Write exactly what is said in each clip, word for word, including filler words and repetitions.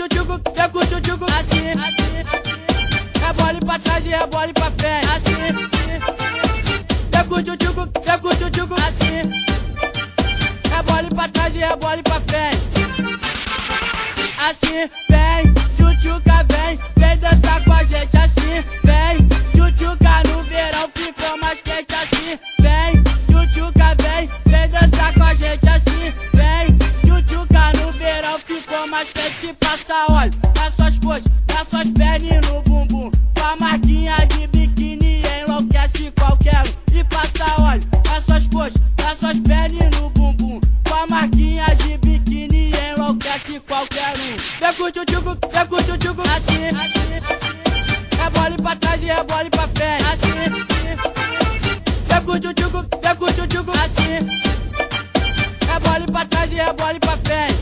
tchutchuco, vem com tchutchuco, assim, assim, assim. Rebole pra trás e rebole pra frente, assim. Vem com tchutchuco, vem com tchutchuco, assim. Rebole pra trás e rebole pra frente, assim. Vem, tchutchuca, vem, vem dançar com a gente, assim. Vem, tchutchuca, no verão ficou mais quente, assim. Vem, tchutchuca, vem, vem dançar com a gente, assim. Vem, tchutchuca, no verão ficou mais quente. Passa óleo nas suas coxas, nas suas pernas e no bumbum. Com a marquinha de biquíni enlouquece qualquer um. E passa óleo nas suas coxas, nas suas pernas e no bumbum. Com a marquinha de biquíni enlouquece qualquer um. Vem com tchutchuco, vem com tchutchuco, assim, assim, assim. Rebole pra trás e rebole pra frente, assim. Vem com tchutchuco, vem com tchutchuco, assim. Rebole pra trás e rebole pra frente,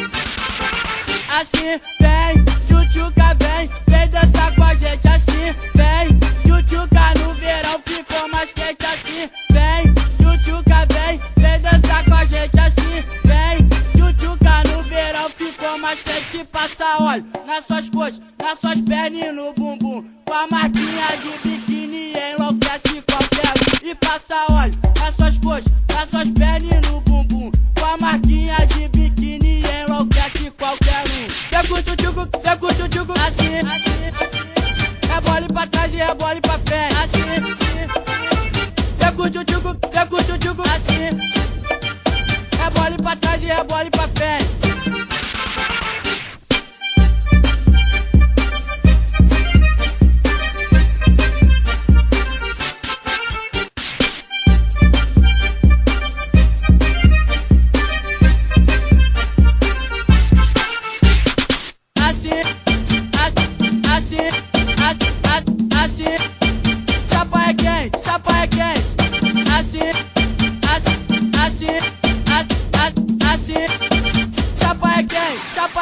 assim. Vem, tchutchuca, vem, vem dançar com a gente, assim. Vem, tchutchuca, no verão ficou mais quente, assim. Vem, tchutchuca, vem, vem dançar com a gente, assim. Vem, tchutchuca, no verão ficou mais quente. Passa óleo nas suas coxas, nas suas pernas e no bumbum. Com a marquinha de biquíni enlouquece qualquer um. E passa óleo nas suas coxas, nas suas pernas e no bumbum. Com a marquinha de biquíni